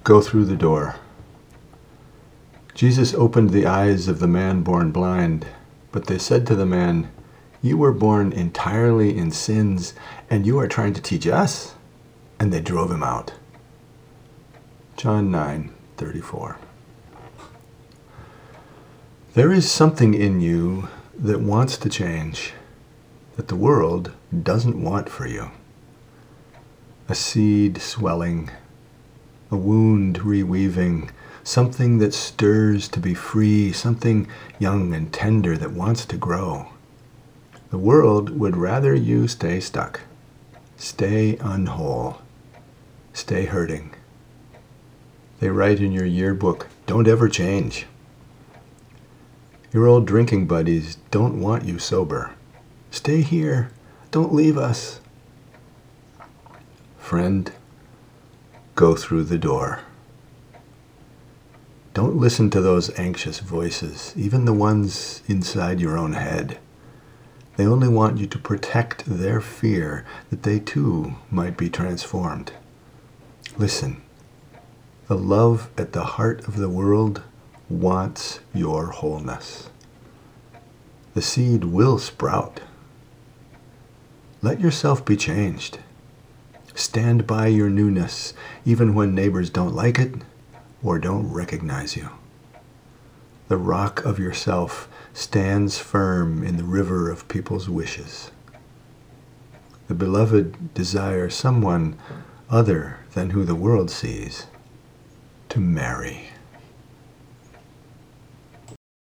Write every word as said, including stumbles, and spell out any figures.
Go through the door. Jesus opened the eyes of the man born blind, but they said to the man, "You were born entirely in sins, and you are trying to teach us?" And they drove him out. John nine thirty-four. There is something in you that wants to change, that the world doesn't want for you. A seed swelling, a wound reweaving, something that stirs to be free, something young and tender that wants to grow. The world would rather you stay stuck, stay unwhole, stay hurting. They write in your yearbook, "Don't ever change." Your old drinking buddies don't want you sober. "Stay here, don't leave us." Friend, go through the door. Don't listen to those anxious voices, even the ones inside your own head. They only want you to protect their fear that they too might be transformed. Listen, the love at the heart of the world wants your wholeness. The seed will sprout. Let yourself be changed. Stand by your newness, even when neighbors don't like it or don't recognize you. The rock of yourself stands firm in the river of people's wishes. The beloved desires someone other than who the world sees to marry.